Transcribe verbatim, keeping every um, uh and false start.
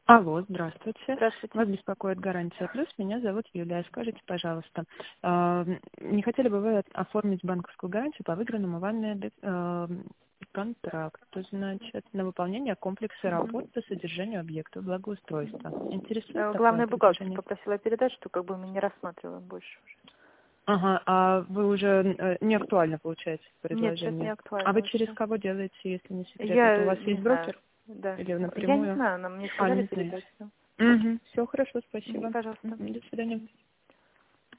Алло, здравствуйте. Здравствуйте. Вас беспокоит «Гарантия Плюс». Меня зовут Юлия. Скажите, пожалуйста, э, не хотели бы вы оформить банковскую гарантию по выигранному вами э, контракту, значит, на выполнение комплекса работ Мгм. по содержанию объектов благоустройства? Интересует Э, такое Главный бухгалтер предложение? попросила передать, что как бы мы не рассматриваем больше уже. Ага, а вы уже э, не актуально, получается, Нет, сейчас не предложение. А актуально вы через вообще. кого делаете, если не секрет? Это у Я вас не есть знаю. брокер Да. или Я не напрямую? знаю, нам мне А, сказали не знаете. передать. Да. Угу, все хорошо, Мгм, спасибо. Пожалуйста. Мгм, до свидания.